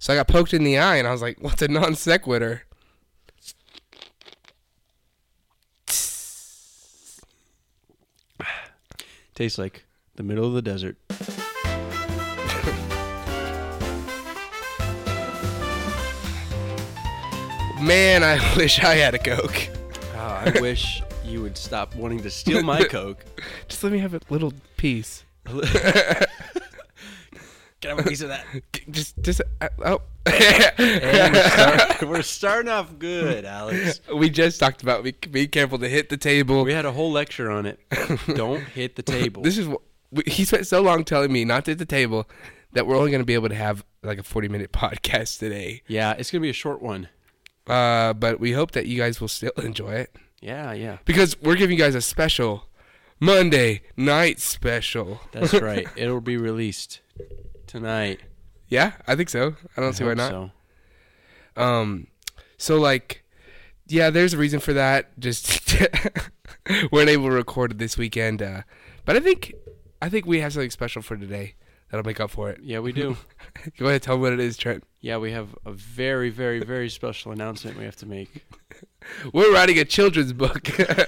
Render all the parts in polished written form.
So I got poked in the eye, and I was like, what's a non sequitur? Tastes like the middle of the desert. Man, I wish I had a Coke. I wish you would stop wanting to steal my Coke. Just let me have a little piece. Can I have a piece of that? Just oh. And we're starting off good, Alex. We just talked about be careful to hit the table. We had a whole lecture on it. Don't hit the table. This is what he spent so long telling me not to hit the table that we're only going to be able to have like a 40-minute podcast today. Yeah, it's going to be a short one. But we hope that you guys will still enjoy it. Yeah. Because we're giving you guys a special Monday night special. That's right. It'll be released tonight. Yeah, I think so. I don't see why not. So. So like, yeah, there's a reason for that. Just weren't able to record it this weekend. But I think we have something special for today that'll make up for it. Yeah, we do. Go ahead, tell me what it is, Trent. Yeah, we have a very, very, very special announcement we have to make. We're writing a children's book.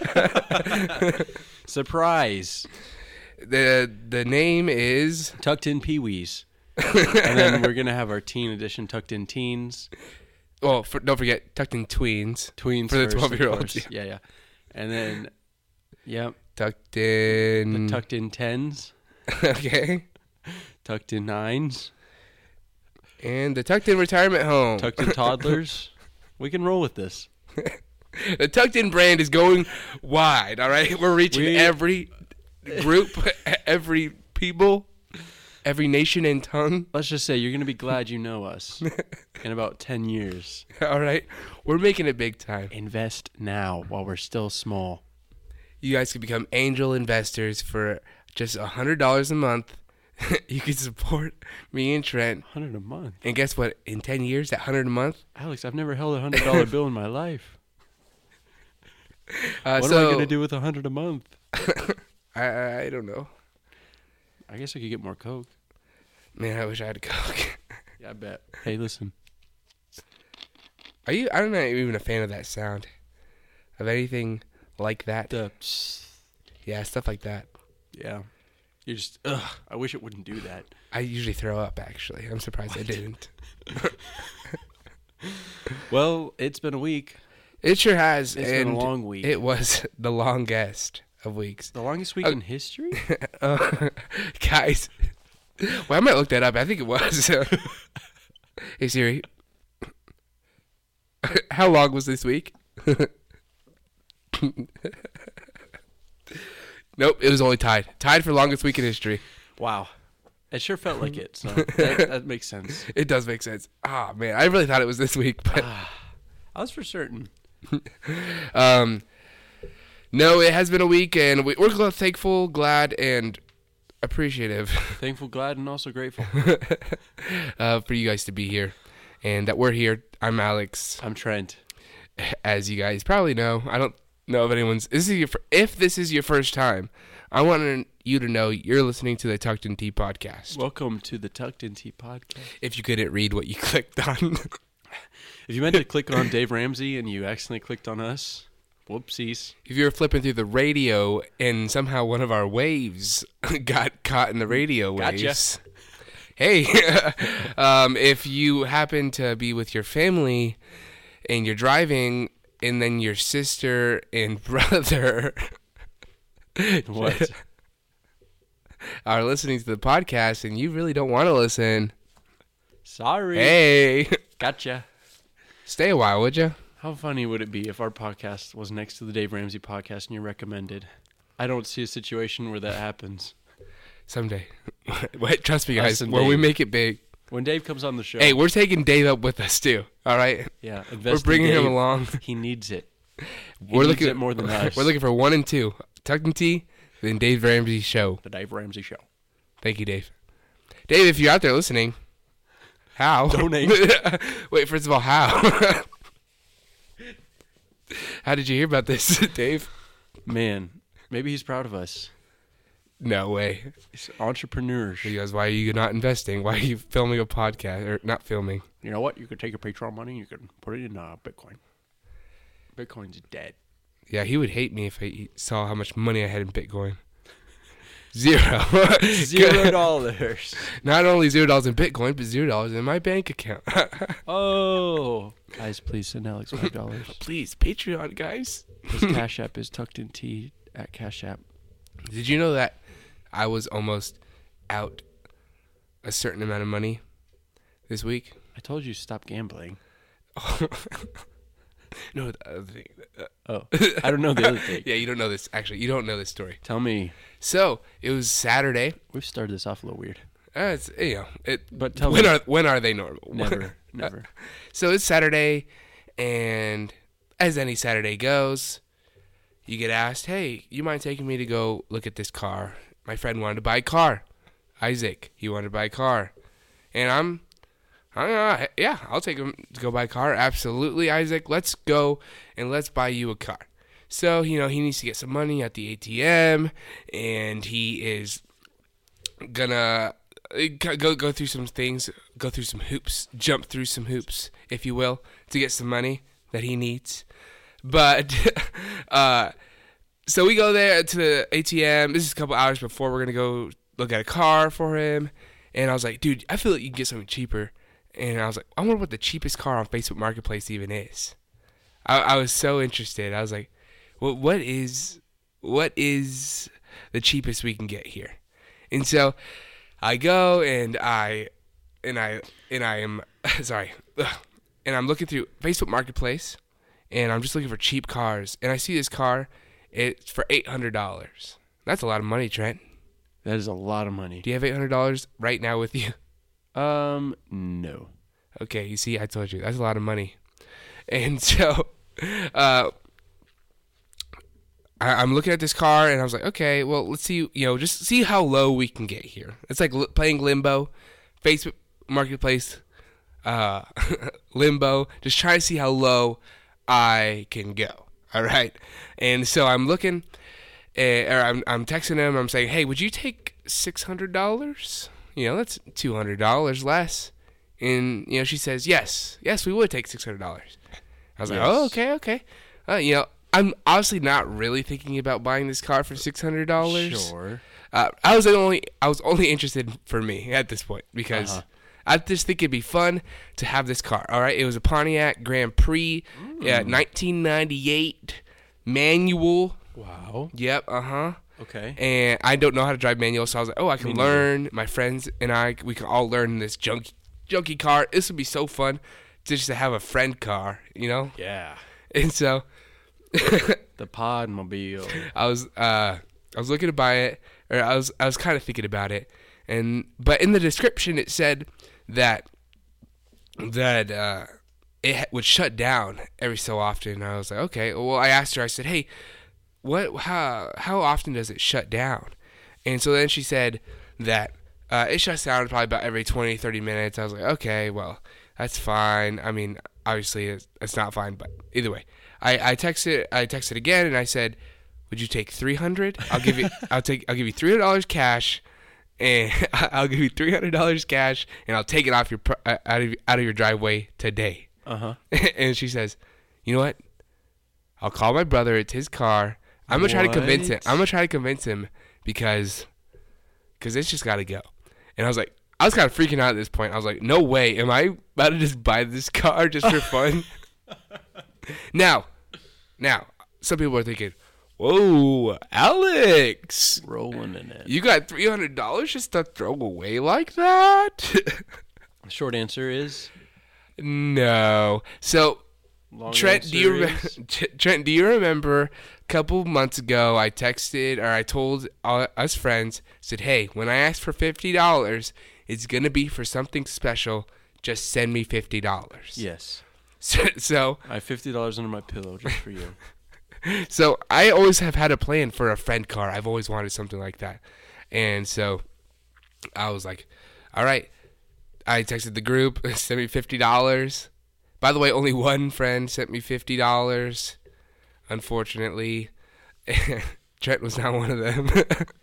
Surprise. The name is Tucked In Pee-wees. And then we're going to have our teen edition, Tucked In Teens. Oh, don't forget Tucked In Tweens. Tweens for the first, 12-year-olds. Yeah. And then, yep. Tucked In. The Tucked In Tens. Okay. Tucked In Nines. And the Tucked In Retirement Home. Tucked In Toddlers. We can roll with this. The Tucked In brand is going wide, all right? We're reaching every group, every people, every nation and tongue. Let's just say you're going to be glad you know us in about 10 years. All right? We're making it big time. Invest now while we're still small. You guys can become angel investors for just $100 a month. You can support me and Trent. $100 a month? And guess what? In 10 years, that $100 a month? Alex, I've never held a $100 bill in my life. What so, am I going to do with $100 a month? I don't know. I guess I could get more Coke. Man, I wish I had a Coke. Yeah, I bet. Hey, listen. I'm not even a fan of that sound. Of anything like that. Yeah, stuff like that. Yeah. You're just, I wish it wouldn't do that. I usually throw up, actually. I'm surprised I didn't. Well, it's been a week. It sure has. It's been a long week. It was the longest of weeks. The longest week in history? Guys, well, I might look that up. I think it was. Hey, Siri. How long was this week? Nope, it was only tied. Tied for longest week in history. Wow. It sure felt like it, so that makes sense. It does make sense. Ah, man, I really thought it was this week, but I was for certain. No, it has been a week, and we're thankful, glad, and appreciative. Thankful, glad, and also grateful. For you guys to be here, and that we're here. I'm Alex. I'm Trent. As you guys probably know, I don't know if anyone's. If this is your first time, I want you to know you're listening to the Tucked In Tea podcast. Welcome to the Tucked In Tea podcast. If you couldn't read what you clicked on. If you meant to click on Dave Ramsey and you accidentally clicked on us, whoopsies. If you were flipping through the radio and somehow one of our waves got caught in the radio waves. Gotcha. Hey, if you happen to be with your family and you're driving and then your sister and brother What? are listening to the podcast and you really don't want to listen. Sorry. Hey. Gotcha. Stay a while, would you? How funny would it be if our podcast was next to the Dave Ramsey podcast and you're recommended? I don't see a situation where that happens. Someday. Wait, trust me, guys. Us and When we Dave. make it big. When Dave comes on the show. Hey, we're taking Dave up with us, too. All right? Yeah, We're bringing him along. He needs it. We're needs looking it more than us. We're looking for 1 and 2. Tucked In Tea, then Dave Ramsey Show. The Dave Ramsey Show. Thank you, Dave. Dave, if you're out there listening, how? Donate. Wait, first of all, how? How did you hear about this, Dave? Man, maybe he's proud of us. No way. It's entrepreneurs. He goes, why are you not investing? Why are you filming a podcast? Or not filming. You know what? You could take your Patreon money, you could put it in Bitcoin. Bitcoin's dead. Yeah, he would hate me if he saw how much money I had in Bitcoin. Zero. $0. Not only $0 in Bitcoin, but $0 in my bank account. Oh. Guys, please send Alex $5. Please, Patreon, guys. His Cash App is tucked in T at Cash App. Did you know that I was almost out a certain amount of money this week? I told you stop gambling. No, the other thing. Oh, I don't know the other thing. Yeah, you don't know this. Actually, you don't know this story. Tell me. So it was Saturday. We've started this off a little weird. It's But tell when me. when are they normal? Never. So it's Saturday, and as any Saturday goes, you get asked, "Hey, you mind taking me to go look at this car?" My friend wanted to buy a car. Isaac, he wanted to buy a car, and yeah, I'll take him to go buy a car. Absolutely, Isaac. Let's go and let's buy you a car. So, he needs to get some money at the ATM, and he is gonna go through some things, go through some hoops, jump through some hoops, if you will, to get some money that he needs. But, so we go there to the ATM. This is a couple hours before we're gonna go look at a car for him. And I was like, dude, I feel like you can get something cheaper. And I was like, I wonder what the cheapest car on Facebook Marketplace even is. I was so interested. I was like, what is the cheapest we can get here? And so I go and I am sorry, and I'm looking through Facebook Marketplace, and I'm just looking for cheap cars, and I see this car. It's for $800. That's a lot of money, Trent. That is a lot of money. Do you have $800 right now with you? No. Okay, you see, I told you. That's a lot of money. And so, I'm looking at this car, and I was like, okay, well, let's see, just see how low we can get here. It's like playing Limbo, Facebook Marketplace, Limbo, just trying to see how low I can go, all right? And so I'm looking, or I'm texting him, I'm saying, hey, would you take $600? That's $200 less. And, she says, yes, we would take $600. I was like, oh, okay. I'm obviously not really thinking about buying this car for $600. Sure. I was only interested for me at this point because I just think it'd be fun to have this car. All right, it was a Pontiac Grand Prix, 1998 manual. Wow. Yep. Okay. And I don't know how to drive manual, so I was like, I can learn. My friends and we can all learn this junky car. This would be so fun just to have a friend car, Yeah. And so The Podmobile. I was looking to buy it, or I was kind of thinking about it, but in the description it said that it would shut down every so often. And I was like, okay. Well, I asked her. I said, hey, how often does it shut down? And so then she said that it shuts down probably about every 20, 30 minutes. I was like, okay, well, that's fine. I mean, obviously it's not fine, but either way. I texted again, and I said, would you take $300? I'll give you $300 cash, and I'll give you $300 cash, and I'll take it off out of your driveway today. And she says, you know what? I'll call my brother. It's his car. I'm gonna try to convince him because it's just got to go. And I was kind of freaking out at this point. I was like, no way. Am I about to just buy this car just for fun? Now, some people are thinking, whoa, Alex. Rolling in it. You got $300 just to throw away like that? Short answer is no. So, Trent, do you remember a couple months ago I told us friends, said, hey, when I ask for $50, it's going to be for something special. Just send me $50. Yes. So I have $50 under my pillow just for you. So I always have had a plan for a friend car. I've always wanted something like that. And so I was like, all right. I texted the group, sent me $50. By the way, only one friend sent me $50. Unfortunately, Trent was not one of them.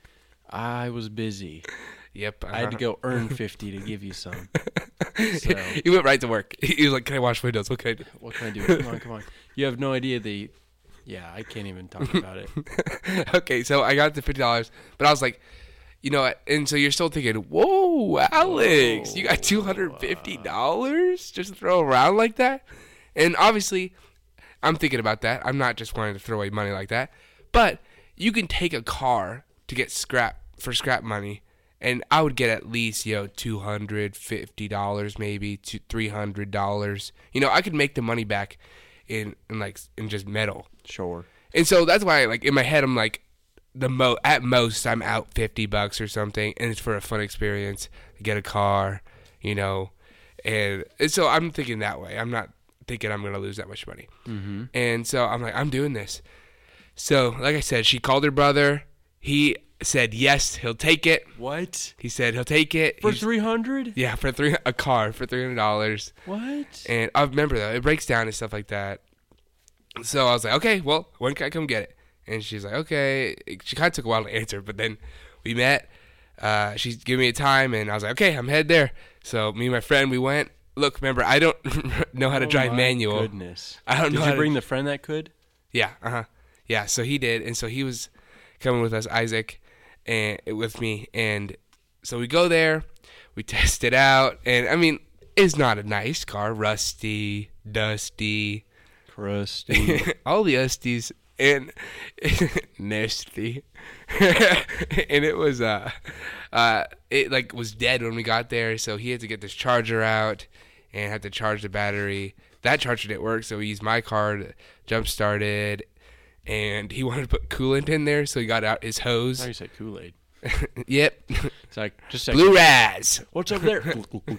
I was busy. Yep. I had to go earn 50 to give you some. So, He went right to work. He was like, "Can I wash windows? What can I do?" what can I do? Come on. You have no idea Yeah, I can't even talk about it. Okay, so I got the $50, but I was like, you know, and so you're still thinking, whoa, Alex, you got $250 just to throw around like that? And obviously, I'm thinking about that. I'm not just wanting to throw away money like that. But you can take a car to get scrap money, and I would get at least, $250 maybe to $300. I could make the money back in just metal. Sure. And so that's why, like, in my head, I'm like, at most I'm out $50 or something, and it's for a fun experience. I get a car, and so I'm thinking that way. I'm not thinking I'm gonna lose that much money. Mm-hmm. And so I'm like, I'm doing this. So, like I said, she called her brother. He said yes, he'll take it. What? He said he'll take it For $300? Yeah, a car for $300. What? And I remember though, it breaks down and stuff like that. So I was like, okay, well, when can I come get it? And she's like, okay. She kind of took a while to answer, but then we met. She gave me a time, and I was like, okay, I'm headed there. So me and my friend, we went. Look, remember, I don't know how to drive manual. Oh, goodness. I don't know. Did you bring the friend that could? Yeah, yeah. So he did, and so he was coming with us, Isaac, and with me, and so we go there, we test it out, and I mean, it's not a nice car, rusty, dusty, crusty, all the usties, and nasty, and it was it was dead when we got there, so he had to get this charger out and had to charge the battery. That charger didn't work, so we used my car to jump started. And he wanted to put coolant in there, so he got out his hose. I thought you said Kool-Aid. Yep. It's like, just Blue Raz. What's up there?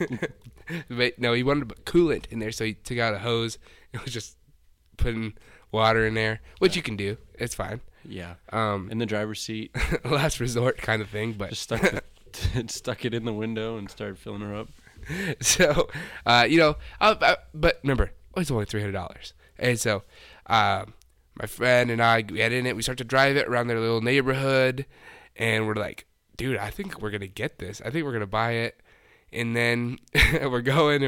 But no, he wanted to put coolant in there, so he took out a hose and was just putting water in there, which you can do. It's fine. Yeah. In the driver's seat. Last resort kind of thing, but just stuck it in the window and started filling her up. So, but remember, it's only $300, and so, my friend and I, we get in it. We start to drive it around their little neighborhood, and we're like, dude, I think we're gonna get this. I think we're gonna buy it. And then we're going,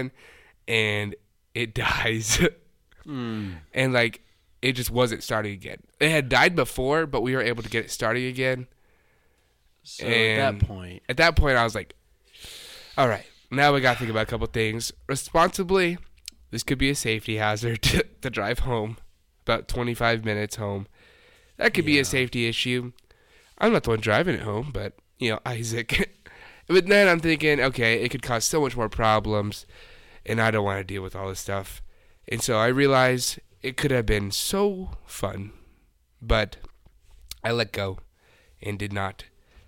and it dies, and like it just wasn't starting again. It had died before, but we were able to get it starting again. So at that point, I was like, all right. Now we got to think about a couple things. Responsibly, this could be a safety hazard to drive home, about 25 minutes home. That could be a safety issue. I'm not the one driving it home, but, Isaac. But then I'm thinking, okay, it could cause so much more problems, and I don't want to deal with all this stuff. And so I realized it could have been so fun, but I let go and did not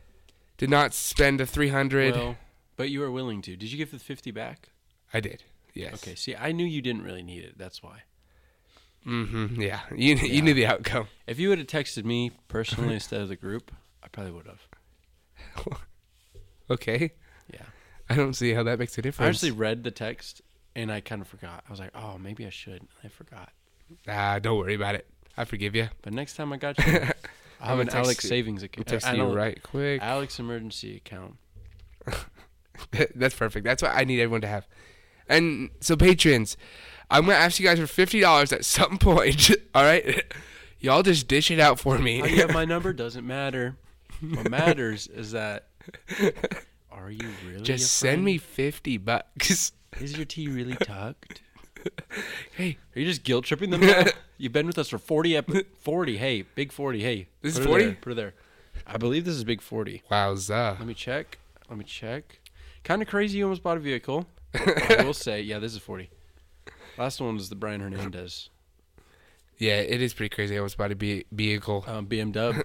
spend the $300. Well, but you were willing to. Did you give the 50 back? I did. Yes. Okay. See, I knew you didn't really need it. That's why. Mm-hmm. Yeah. You knew the outcome. If you would have texted me personally instead of the group, I probably would have. Okay. Yeah. I don't see how that makes a difference. I actually read the text and I kind of forgot. I was like, oh, maybe I should. I forgot. Don't worry about it. I forgive you. But next time I got you, I have an Alex savings account. I'm texting you right quick. Alex emergency account. That's perfect. That's what I need everyone to have. And so, patrons, I'm going to ask you guys for $50 at some point. All right? Y'all just dish it out for me. How you have my number doesn't matter. What matters is that, are you really just send me $50. Is your tea really tucked? Hey. Are you just guilt tripping them now? You've been with us for 40. Hey, big 40. Hey. This is 40? Put it there. I believe this is big 40. Wowza. Let me check. Kind of crazy you almost bought a vehicle. I will say, yeah, this is 40. Last one was the Brian Hernandez. Yeah, it is pretty crazy. I almost bought a vehicle. BMW.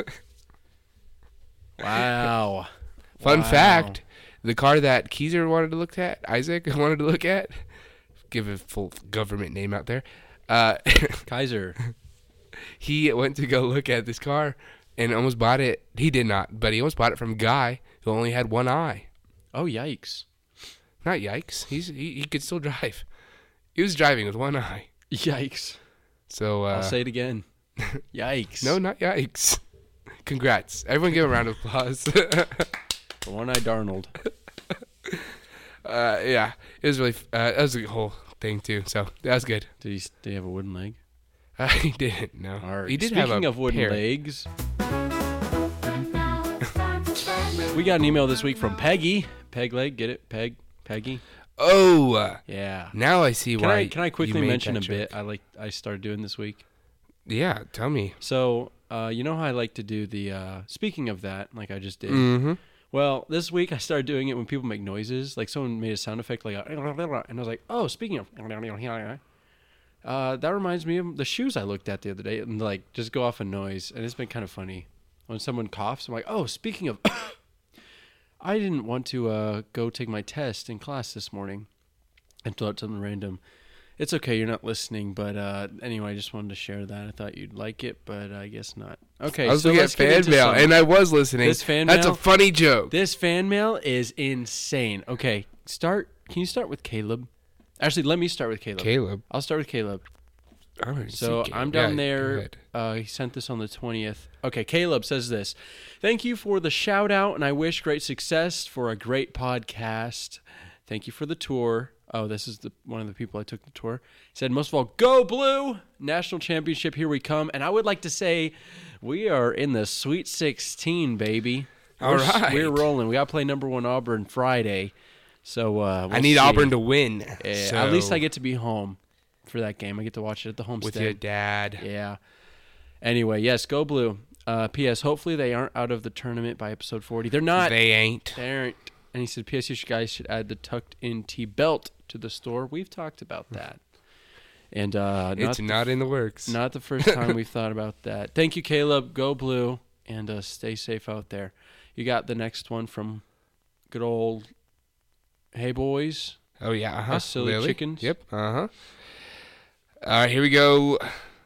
Wow. Fun fact, the car that Keiser wanted to look at, Isaac wanted to look at, give a full government name out there. Kaiser. He went to go look at this car and almost bought it. He did not, but he almost bought it from a guy who only had one eye. Oh, yikes. Not yikes. He could still drive. He was driving with one eye. Yikes. So I'll say it again. Yikes. No, not yikes. Congrats. Everyone give a round of applause. One-eyed Darnold. Yeah, it was really. That was a whole thing too. So that was good. Did he have a wooden leg? He didn't. No. All right. He did Speaking have a of wooden pair. legs, we got an email this week from Peggy. Peg leg, get it? Peggy. Oh. Yeah. Now I see why. Can I you quickly made mention a that bit joke. I started doing this week? Yeah. Tell me. So, you know how I like to do the speaking of that, like I just did. Mm-hmm. Well, this week I started doing it when people make noises, like someone made a sound effect, like and I was like, oh, speaking of, that reminds me of the shoes I looked at the other day, and like just go off a noise, and it's been kind of funny when someone coughs. I'm like, oh, speaking of, I didn't want to go take my test in class this morning, and throw out something random. It's okay, you're not listening, but anyway, I just wanted to share that. I thought you'd like it, but I guess not. Okay, I was so looking at let's get fan into mail, some- and I was listening. This fan That's mail? a funny joke. This fan mail is insane. Okay, Can you start with Caleb? Actually, let me start with Caleb. Caleb. I'll start with Caleb. I don't So see I'm Caleb. down Yeah, go there. ahead. He sent this on the 20th. Okay, Caleb says this. Thank you for the shout out, and I wish great success for a great podcast. Thank you for the tour. Oh, this is one of the people I took the tour. He said, most of all, go Blue! National championship, here we come. And I would like to say we are in the Sweet 16, baby. All right. We're rolling. We got to play number 1 Auburn Friday. So we'll I need see. Auburn to win. So At least I get to be home for that game. I get to watch it at the homestead. with your dad. Yeah. Anyway, yes, go Blue. P.S. Hopefully they aren't out of the tournament by episode 40. They're not. They ain't. They aren't. And he said, P.S. You guys should add the tucked-in T-belt to the store. We've talked about that. And It's not in the works. not the first time we've thought about that. Thank you, Caleb. Go Blue. And stay safe out there. You got the next one from good old Hey Boys. Oh yeah. Uh-huh. Us silly Lily? chickens. Yep. Uh-huh. All right, here we go.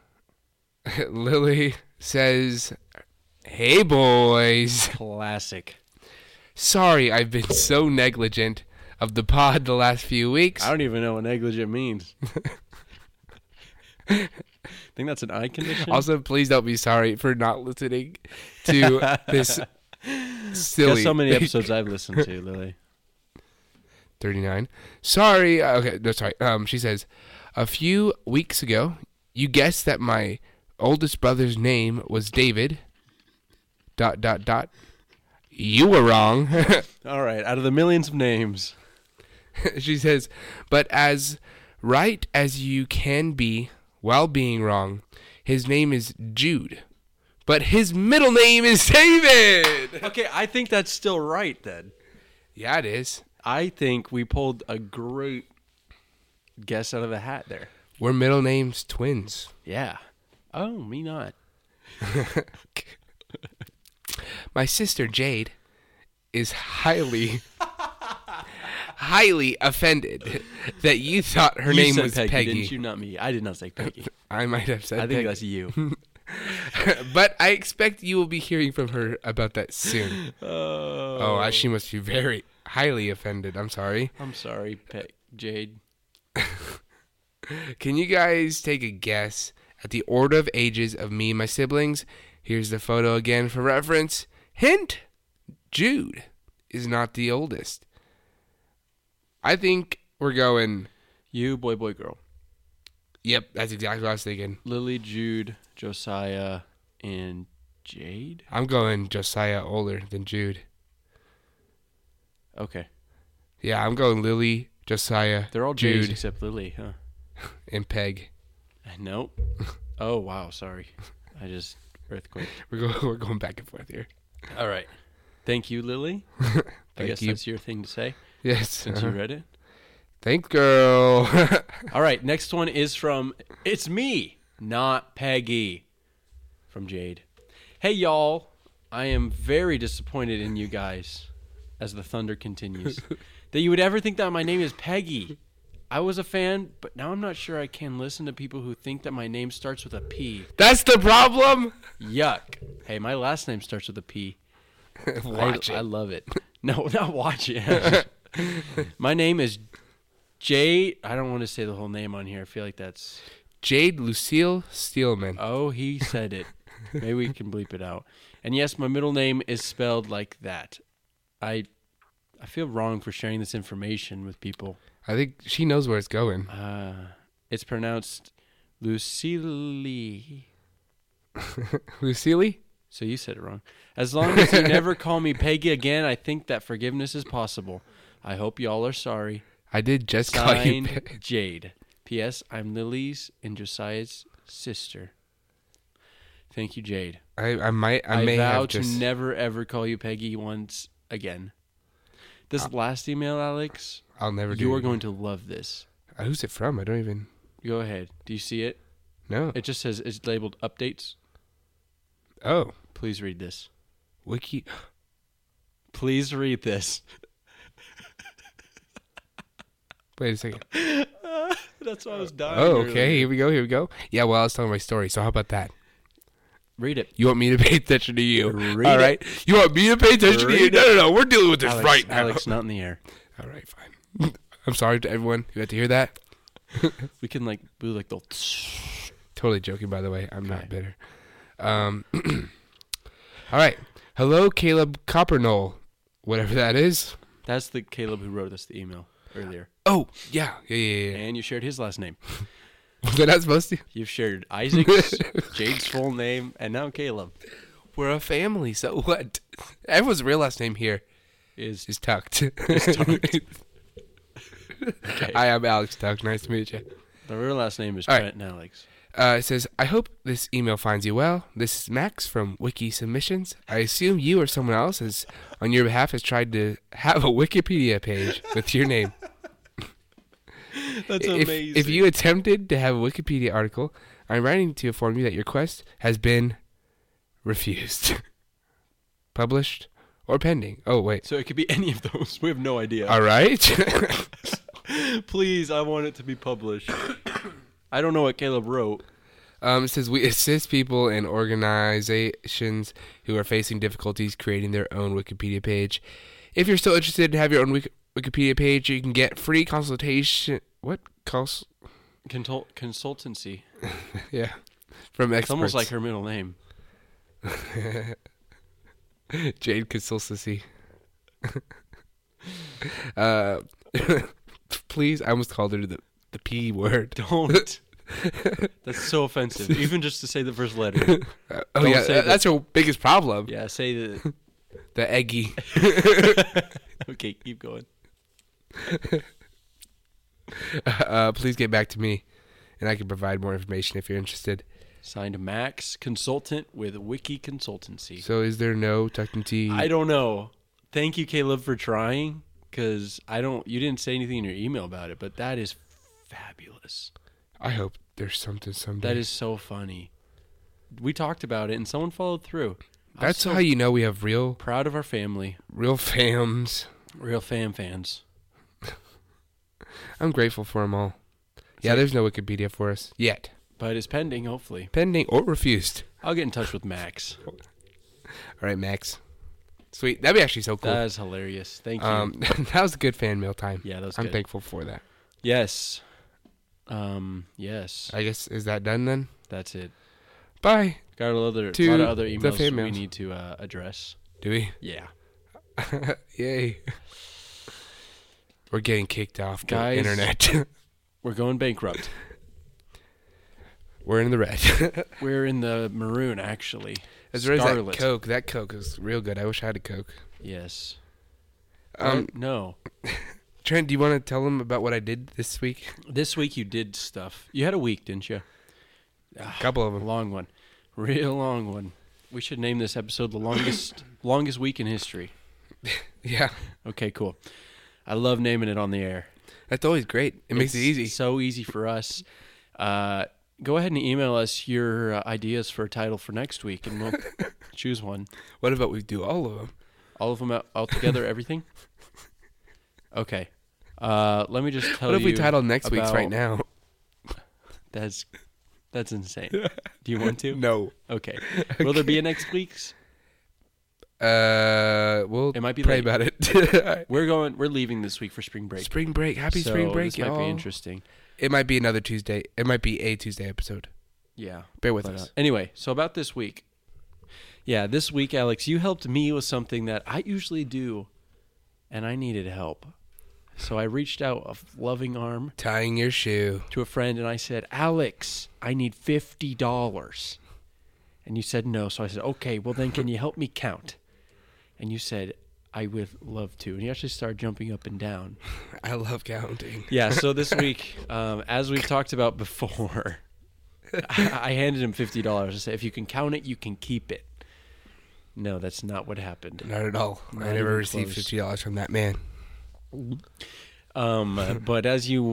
Lily says, "Hey boys. Classic. Sorry I've been so negligent of the pod the last few weeks. I don't even know what negligent means. Think that's an eye condition? Also, please don't be sorry for not listening to this silly." Guess how many episodes I've listened to, Lily? 39. Sorry. Okay, no, sorry. She says, a few weeks ago, you guessed that my oldest brother's name was David. ... You were wrong. All right, out of the millions of names. She says, but as right as you can be while being wrong, his name is Jude, but his middle name is David. Okay, I think that's still right then. Yeah, it is. I think we pulled a great guess out of the hat there. We're middle names twins. Yeah. Oh, me not. My sister Jade is highly offended that you thought her You name said was Peggy, Peggy. didn't you? Not me. I did not say Peggy. I might have said I think Peggy. that's you. But I expect you will be hearing from her about that soon. Oh, she must be very highly offended. I'm sorry. I'm sorry, Jade. Can you guys take a guess at the order of ages of me and my siblings? Here's the photo again for reference. Hint, Jude is not the oldest. I think we're going... You, boy, girl. Yep, that's exactly what I was thinking. Lily, Jude, Josiah, and Jade? I'm going Josiah older than Jude. Okay. Yeah, I'm going Lily, Josiah, They're all J's Jude, except Lily, huh? and Peg. Nope. Oh, wow, sorry. I just... Earthquake. We're going back and forth here. All right. Thank you, Lily. I Thank guess you. that's your thing to say Yes. since you read it. Thanks, girl. All right. Next one is from It's Me, Not Peggy, from Jade. Hey, y'all. I am very disappointed in you guys as the thunder continues. That you would ever think that my name is Peggy. I was a fan, but now I'm not sure I can listen to people who think that my name starts with a P. That's the problem. Yuck. Hey, my last name starts with a P. Watch I it. love it. No, not watch it. My name is Jade. I don't want to say the whole name on here. I feel like that's... Jade Lucille Steelman. Oh, he said it. Maybe we can bleep it out. And yes, my middle name is spelled like that. I feel wrong for sharing this information with people. I think she knows where it's going. It's pronounced Lucille. Lucille? So you said it wrong. As long as you never call me Peggy again, I think that forgiveness is possible. I hope y'all are sorry. I did just call you. Signed, Jade. P.S. I'm Lily's and Josiah's sister. Thank you, Jade. I may vow have to just. never ever call you Peggy once again. This last email, Alex, I'll never do you it are again. going to love this. Who's it from? I don't even. Go ahead. Do you see it? No. It just says it's labeled updates. Oh, Please read this. Wiki. Please read this. Wait a second. That's why I was dying. Oh, earlier. okay. Here we go. Yeah, well, I was telling my story, so how about that? Read it. You want me to pay attention to you? Read All right. You want me to pay attention to you? Read No. We're dealing with this Alex, right now. Alex, not in the air. All right, fine. I'm sorry to everyone who had to hear that. We can do like the. Totally joking, by the way. I'm not Okay. bitter. All right. Hello, Caleb Copperknoll. Whatever that is. That's the Caleb who wrote us the email earlier, Oh, yeah. and you shared his last name. Was I not supposed to? You've shared Isaac's, Jade's full name, and now Caleb We're a family, so what? Everyone's real last name here is. is Tucked. Okay. I am Alex Tuck. Nice to meet you. The real last name is All Trent and Alex. It says, I hope this email finds you well. This is Max from Wiki Submissions. I assume you or someone else has, on your behalf, has tried to have a Wikipedia page with your name. That's If you attempted to have a Wikipedia article, I'm writing to inform you that your request has been refused, published, or pending. Oh, wait. So it could be any of those. We have no idea. All right. Please, I want it to be published. I don't know what Caleb wrote. It says, we assist people and organizations who are facing difficulties creating their own Wikipedia page. If you're still interested to have your own Wikipedia page, you can get free consultation. What? Consultancy. Yeah. From experts. It's almost like her middle name. Jade Consultancy. Please, I almost called her the P word. Don't. That's so offensive. Even just to say the first letter. Oh, Don't yeah, say that's her biggest problem. Yeah, say the. The eggy. Okay, keep going. Please get back to me, and I can provide more information if you're interested. Signed Max, consultant with Wiki Consultancy. So is there no Tuck and Tea? I don't know. Thank you, Caleb, for trying. Because you didn't say anything in your email about it, but that is fabulous. I hope there's something someday. That is so funny. We talked about it, and someone followed through. I'm That's so how you know we have real proud of our family, fams. real fans. I'm grateful for them all. Yeah, like- there's no Wikipedia for us yet. But it's pending, hopefully. Pending or refused. I'll get in touch with Max. All right, Max. Sweet. That'd be actually so cool. That is hilarious. Thank you. That was a good fan mail time. Yeah, that was I'm good. thankful for that. Yes. Yes. I guess, is that done then? That's it. Bye. Got a lot of To other the emails fan we mails. need to address. Do we? Yeah. Yay. We're getting kicked off, Guys. internet. We're going bankrupt. We're in the red. We're in the maroon, actually. As red as that Scarlet. Coke. That Coke is real good. I wish I had a Coke. Yes. No. Trent, do you want to tell them about what I did this week? This week you did stuff. You had a week, didn't you? A couple of them. Long one. Real long one. We should name this episode the longest week in history. Yeah. Okay, cool. I love naming it on the air. That's always great. It makes it It's easy. So easy for us. Go ahead and email us your ideas for a title for next week, and we'll choose one. What about we do all of them? All of them all together, everything? Okay. Let me just tell you. What if we title next week's about- right now? That's insane. Do you want to? No. Okay. Will there be a next week's? We'll It might be pray late. about it. We're leaving this week for spring break. Spring break. Happy So spring break, this y'all. might be interesting. It might be another Tuesday. It might be a Tuesday episode. Yeah. Bear with But, us. anyway, so about this week. Yeah, this week, Alex, you helped me with something that I usually do, and I needed help. So I reached out a loving arm Tying your shoe. to a friend, and I said, Alex, I need $50. And you said no. So I said, okay, well then can you help me count? And you said, I would love to. And you actually started jumping up and down. I love counting. Yeah, so this week, as we've talked about before, I handed him $50. I said, if you can count it, you can keep it. No, that's not what happened. Not at all. Not I never even received close. $50 from that man. But as you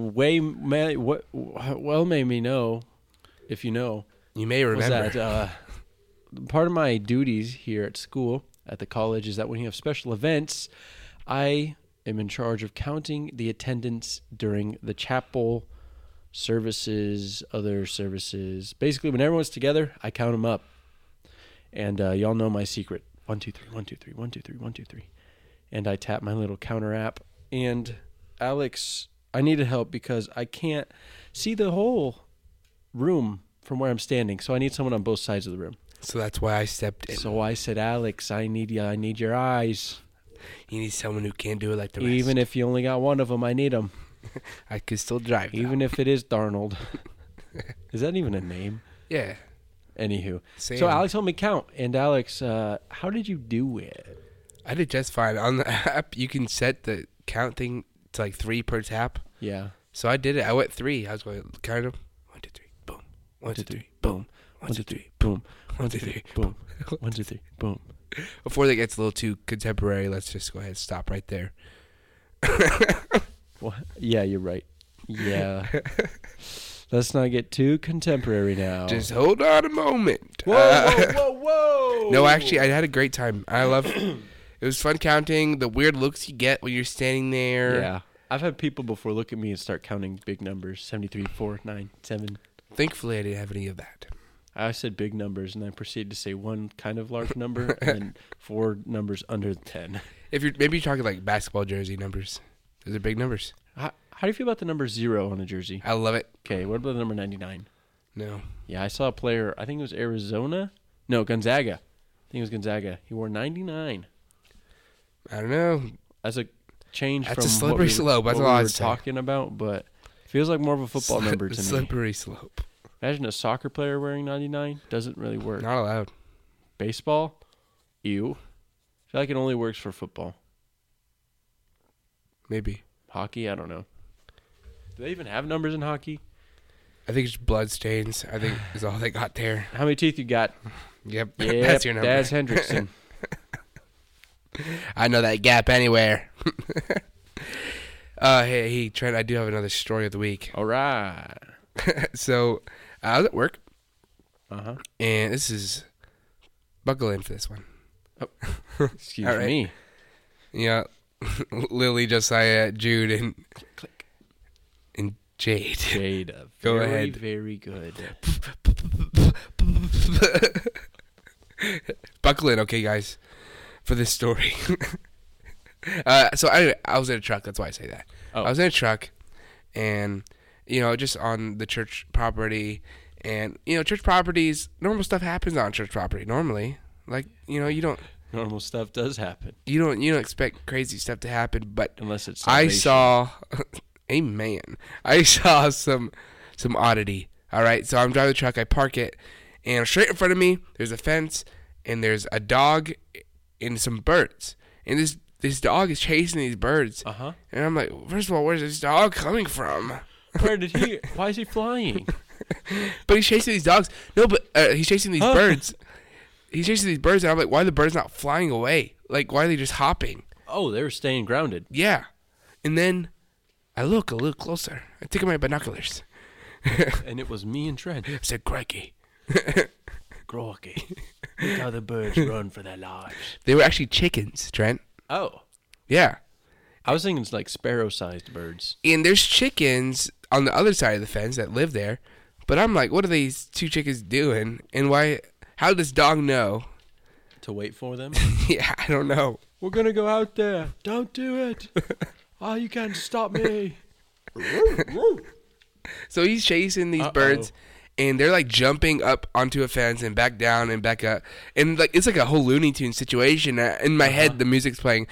may me know, if you know, You may was remember. that part of my duties here at school, at the college, is that when you have special events, I am in charge of counting the attendance during the chapel services, other services. Basically, when everyone's together, I count them up. And y'all know my secret. 1, 2, 3, 1, 2, 3, 1, 2, 3, 1, 2, 3. And I tap my little counter app. And Alex, I needed help because I can't see the whole room from where I'm standing. So I need someone on both sides of the room. So that's why I stepped in. So I said, Alex, I need you. I need your eyes. You need someone who can't do it like the rest. Even if you only got one of them, I need them. I could still drive. Even if it is Darnold. Is that even a name? Yeah. Anywho. Sam. So Alex helped me count. And Alex, how did you do it? I did just fine. On the app, you can set the count thing to like 3 per tap. Yeah. So I did it. I went 3. I was going to count them. 1, 2, 3, boom. 1, 2, 3, boom. 1, 2, 3, boom. 1, 2, 3, boom. 1, 2, 3, boom. Before that gets a little too contemporary, let's just go ahead and stop right there. What? Yeah, you're right. Yeah. Let's not get too contemporary now. Just hold on a moment. Whoa. No, actually, I had a great time. I love it. Was fun counting the weird looks you get when you're standing there. Yeah. I've had people before look at me and start counting big numbers. 73, 4, 9, 7. Thankfully, I didn't have any of that. I said big numbers, and I proceeded to say one kind of large number and then 4 numbers under 10. If you're maybe you're talking like basketball jersey numbers, those are big numbers. How do you feel about the number 0 on a jersey? I love it. Okay, what about the number 99? No, Yeah, I saw a player, I think it was Arizona. No, Gonzaga. I think it was Gonzaga. He wore 99. I don't know. As a change That's from a slippery slope. That's what all we I'd were say. talking about, but feels like more of a football number to me. Slippery slope. Imagine a soccer player wearing 99. Doesn't really work. Not allowed. Baseball? Ew. I feel like it only works for football. Maybe. Hockey? I don't know. Do they even have numbers in hockey? I think it's blood stains. I think is all they got there. How many teeth you got? Yep. Yep, That's your number. Daz Hendrickson. I know that gap anywhere. Hey, Trent, I do have another story of the week. All right. So, I was at work, Uh-huh. and this is... Buckle in for this one. Excuse All right. me. Yeah, Lily, Josiah, Jude, and Click. and Jade. Jade. Go very, ahead. Very good. Buckle in, okay, guys, for this story. So I was in a truck. That's why I say that. Oh. I was in a truck, and just on the church property, and church properties. Normal stuff happens on church property. Normally, like you don't Normal stuff does happen. you don't expect crazy stuff to happen, but Unless it's I salvation. saw, amen. I saw some oddity. All right, so I'm driving the truck. I park it, and straight in front of me, there's a fence, and there's a dog and some birds. And this dog is chasing these birds. Uh-huh. And I'm like, first of all, where's this dog coming from? Where did he... Why is he flying? But he's chasing these dogs. No, but he's chasing these birds. He's chasing these birds, and I'm like, why are the birds not flying away? Like, why are they just hopping? Oh, they were staying grounded. Yeah. And then I look a little closer. I take out my binoculars. And it was me and Trent. I said, crikey. Groggy. Look how the birds run for their lives. They were actually chickens, Trent. Oh. Yeah. I was thinking it's like sparrow-sized birds. And there's chickens on the other side of the fence that live there. But I'm like, what are these 2 chickens doing? And why? How does dog know? To wait for them? Yeah, I don't know. We're going to go out there. Don't do it. Oh, you can't stop me. So he's chasing these birds. and they're like jumping up onto a fence and back down and back up, and like it's like a whole Looney Tunes situation. In my head, the music's playing.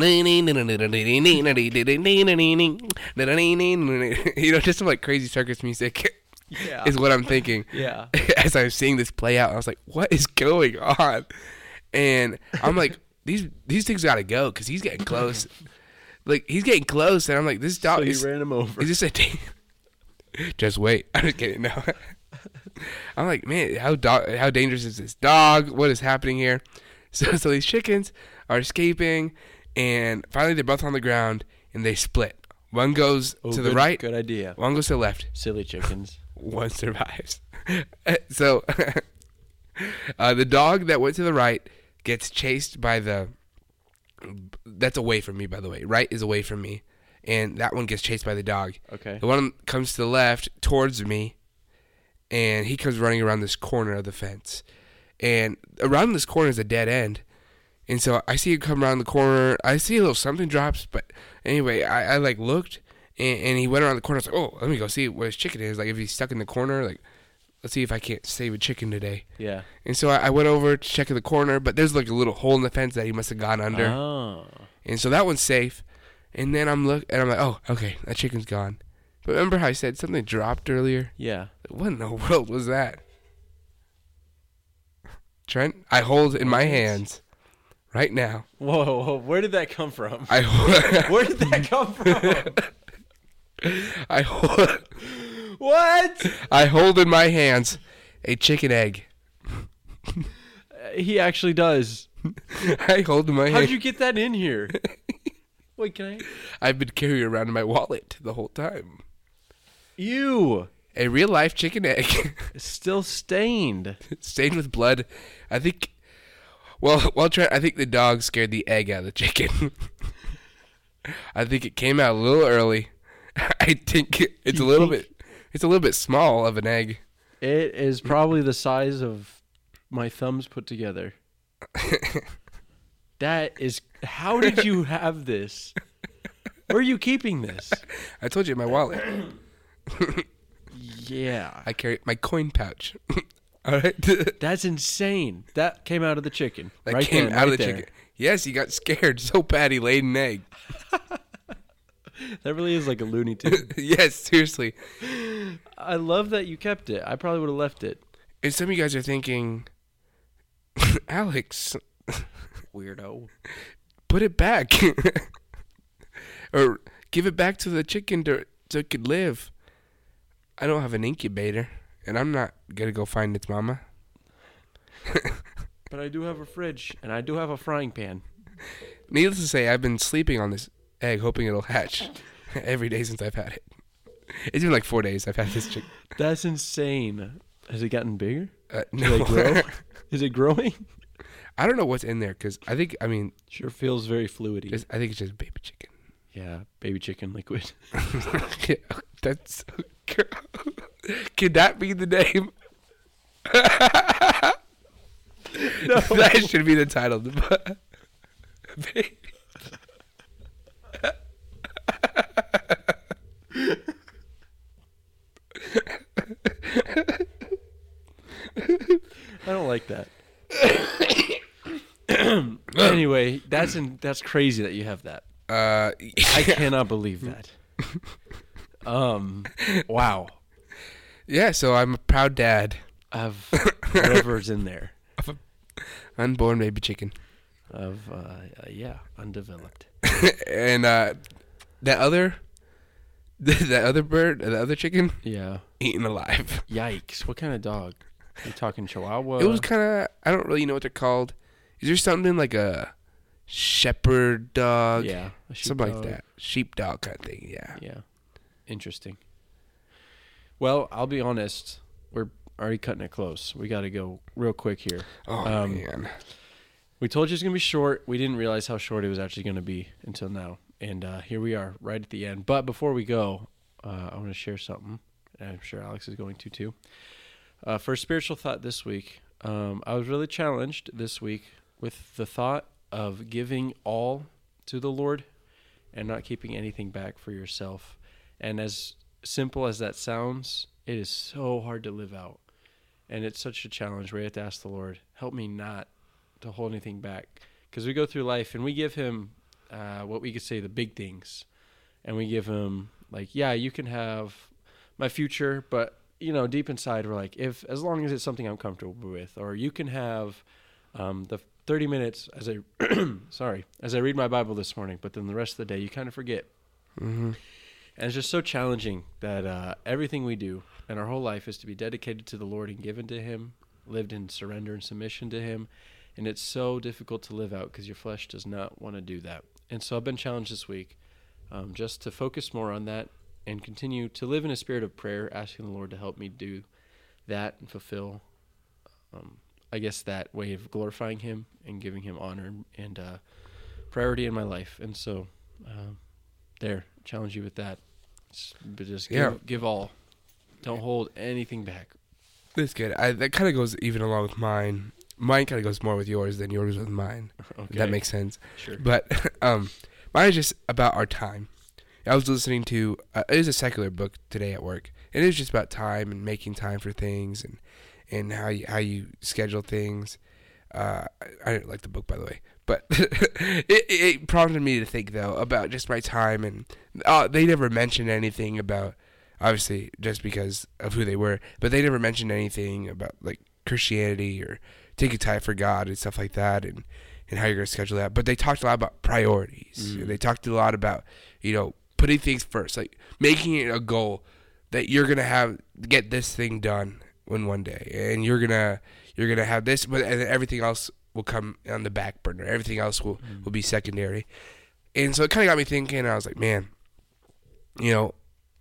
Just some like crazy circus music. Yeah. Is what I'm thinking. Yeah. As I'm seeing this play out, I was like, "What is going on?" And I'm like, "These things gotta go because he's getting close." Like he's getting close, and I'm like, "This dog So is." you ran him over. Is this a? Just wait. I'm just kidding. No. I'm like, man, how dangerous is this dog? What is happening here? So these chickens are escaping, and finally they're both on the ground, and they split. One goes to the right. Good idea. One goes to the left. Silly chickens. One survives. So the dog that went to the right gets chased by the. That's away from me, by the way. Right is away from me, and that one gets chased by the dog. Okay. The one comes to the left towards me, and he comes running around this corner of the fence. And around this corner is a dead end. And so I see him come around the corner. I see a little something drops, but anyway, I like looked, and he went around the corner. I was like, oh, let me go see what his chicken is. Like if he's stuck in the corner, like let's see if I can't save a chicken today. Yeah. And so I went over to check in the corner, but there's like a little hole in the fence that he must have gone under. Oh. And so that one's safe. And then I'm like, oh, okay, that chicken's gone. But remember how I said something dropped earlier? Yeah. What in the world was that? Trent, I hold in my hands right now. Whoa, where did that come from? I Where did that come from? hold, What? I hold in my hands a chicken egg. He actually does. I hold in my How'd hand. you get that in here? Wait, can I? I've been carrying around in my wallet the whole time. Ew. A real life chicken egg. It's still stained. Stained with blood. I think. Well, Trent, I think the dog scared the egg out of the chicken. I think it came out a little early. I think it's a little bit small of an egg. It is probably the size of my thumbs put together. That is. How did you have this? Where are you keeping this? I told you in my wallet. Yeah. I carry my coin pouch. All right. That's insane. That came out of the chicken. That right came then, out of right the there. chicken. Yes, he got scared so bad he laid an egg. That really is like a Looney Tune. Yes, seriously. I love that you kept it. I probably would have left it. And some of you guys are thinking, Alex, Weirdo. put it back. Or give it back to the chicken so it could live. I don't have an incubator, and I'm not going to go find its mama. But I do have a fridge, and I do have a frying pan. Needless to say, I've been sleeping on this egg, hoping it'll hatch every day since I've had it. It's been like 4 days I've had this chicken. That's insane. Has it gotten bigger? No. They grow? Is it growing? I don't know what's in there, because I think Feels very fluidy. I think it's just baby chicken. Yeah, baby chicken liquid. Yeah, that's could that be the name? No. That should be the title. Baby. I don't like that. Anyway, that's crazy that you have that. I cannot believe that. Wow. Yeah, so I'm a proud dad Of whatever's in there. of an unborn baby chicken. Of undeveloped. And that other bird, the other chicken, Yeah. eaten alive. Yikes! What kind of dog? Are you talking Chihuahua? It was kind of, I don't really know what they're called. Is there something like a shepherd dog? a Something like sheepdog. that. Sheepdog kind of thing, yeah. Yeah. Interesting. Well, I'll be honest. We're already cutting it close. We got to go real quick here. Oh, man. We told you it's going to be short. We didn't realize how short it was actually going to be until now. And here we are right at the end. But before we go, I want to share something. I'm sure Alex is going to too. For spiritual thought this week, I was really challenged this week with the thought of giving all to the Lord and not keeping anything back for yourself. And as simple as that sounds, it is so hard to live out. And it's such a challenge where you have to ask the Lord, help me not to hold anything back. Because we go through life and we give him what we could say the big things. And we give him, like, yeah, you can have my future, but, you know, deep inside we're like, as long as it's something I'm comfortable with. Or you can have the 30 minutes as I read my Bible this morning, but then the rest of the day you kind of forget. Mm-hmm. And it's just so challenging that everything we do and our whole life is to be dedicated to the Lord and given to him, lived in surrender and submission to him. And it's so difficult to live out because your flesh does not want to do that. And so I've been challenged this week just to focus more on that and continue to live in a spirit of prayer, asking the Lord to help me do that and fulfill, I guess, that way of glorifying him and giving him honor and priority in my life. And so challenge you with that. But just give all. Don't hold anything back. That's good. That kind of goes even along with mine. Mine kind of goes more with yours than yours with mine. Okay. That makes sense. Sure. But mine is just about our time. I was listening to, it was a secular book today at work. And it was just about time and making time for things and how you schedule things. I didn't like the book, by the way. But it prompted me to think, though, about just my time. And they never mentioned anything about, obviously, just because of who they were. But they never mentioned anything about, like, Christianity or taking time for God and stuff like that and how you're going to schedule that. But they talked a lot about priorities. And they talked a lot about, you know, putting things first. Like, making it a goal that you're going to get this thing done in one day. And you're going to have this, but and then everything else will come on the back burner. Everything else will be secondary. And so it kind of got me thinking. I was like, man, you know,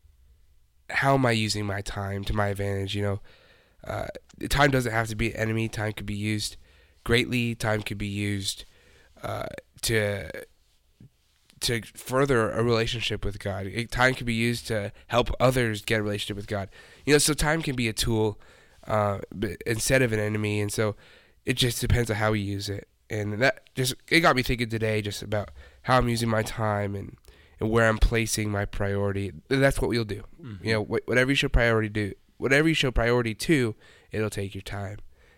how am I using my time to my advantage? You know, time doesn't have to be an enemy. Time could be used greatly. Time could be used to further a relationship with God. Time can be used to help others get a relationship with God. You know, so time can be a tool instead of an enemy. And so it just depends on how we use it. And it got me thinking today just about how I'm using my time and where I'm placing my priority. That's what we'll do. Mm-hmm. You know, whatever you show priority to, it'll take your time.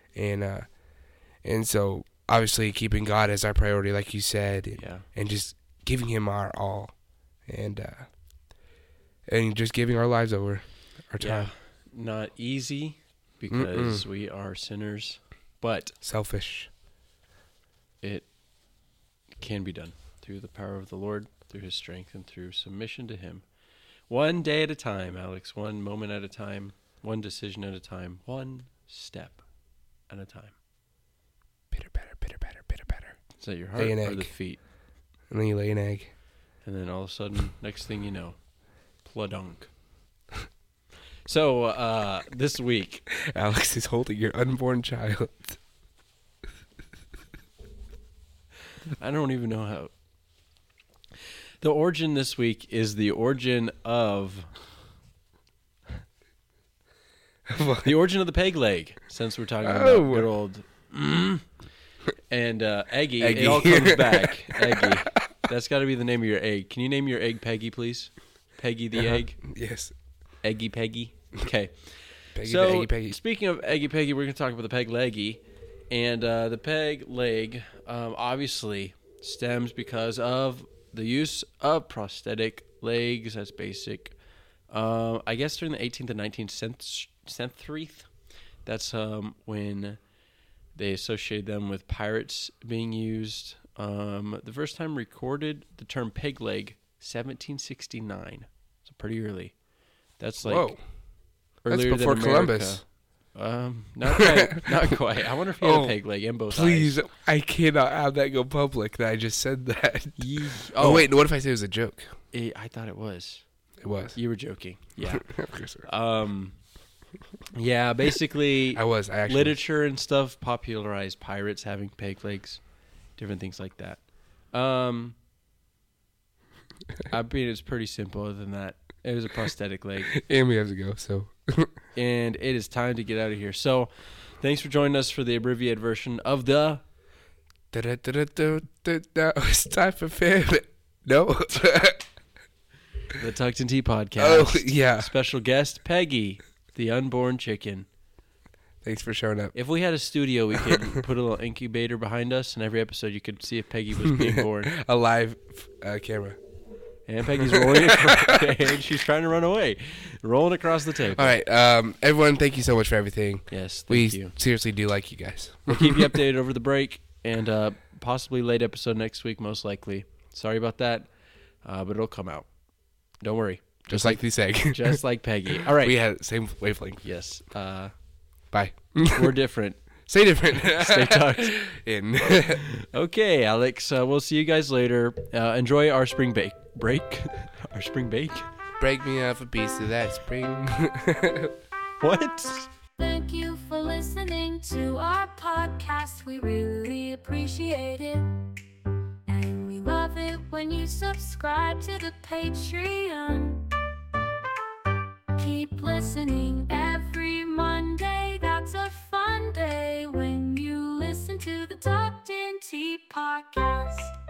And so obviously keeping God as our priority, like you said, and just giving him our all, and just giving our lives over, our time. Yeah. Not easy because we are sinners, but selfish. It can be done through the power of the Lord, through his strength, and through submission to him. One day at a time, Alex. One moment at a time. One decision at a time. One step at a time. Pitter, patter, pitter, patter, pitter, patter. Is that your heart or the feet? And then you lay an egg. And then all of a sudden, next thing you know, pladunk. So, this week, Alex is holding your unborn child. I don't even know how. The origin this week is the origin of the peg leg, since we're talking about good old and Eggy. It all comes back. Eggy. That's got to be the name of your egg. Can you name your egg Peggy, please? Peggy the egg? Yes. Eggy Peggy? Okay. Peggy the Eggy Peggy. Speaking of Eggy Peggy, we're going to talk about the peg leggy. And the peg leg obviously stems because of the use of prosthetic legs. That's basic. I guess during the 18th and 19th century, that's when they associated them with pirates being used. The first time recorded the term peg leg, 1769. So pretty early. That's like earlier that's before than Columbus. Not quite. Not quite. I wonder if he had a peg leg in both please, eyes. I cannot have that go public that I just said that. Wait, what if I say it was a joke? I thought it was. It was. You were joking. Yeah. Of course. Yeah, basically I actually literature and stuff popularized pirates having peg legs, different things like that. I mean, it's pretty simple other than that. It was a prosthetic leg. And we have to go, so. And it is time to get out of here. So, thanks for joining us for the abbreviated version of the... It's time for family. No. The Tucked and Tea Podcast. Oh, yeah. Special guest, Peggy. The unborn chicken. Thanks for showing up. If we had a studio, we could put a little incubator behind us, and every episode you could see if Peggy was being born. A live camera. And Peggy's rolling and she's trying to run away. Rolling across the table. All right. Everyone, thank you so much for everything. Yes, We thank you. seriously do like you guys. We'll keep you updated over the break, and possibly late episode next week, most likely. Sorry about that, but it'll come out. Don't worry. Just like this egg. Just like Peggy. All right. We had the same wavelength. Yes. Bye. We're different. Stay different. Stay tucked in. Okay, Alex. We'll see you guys later. Enjoy our spring break. Our spring bake. Break me off a piece of that spring. What? Thank you for listening to our podcast. We really appreciate it. And we love it when you subscribe to the Patreon. Keep listening every Monday. That's a fun day when you listen to the Tucked In Tea podcast.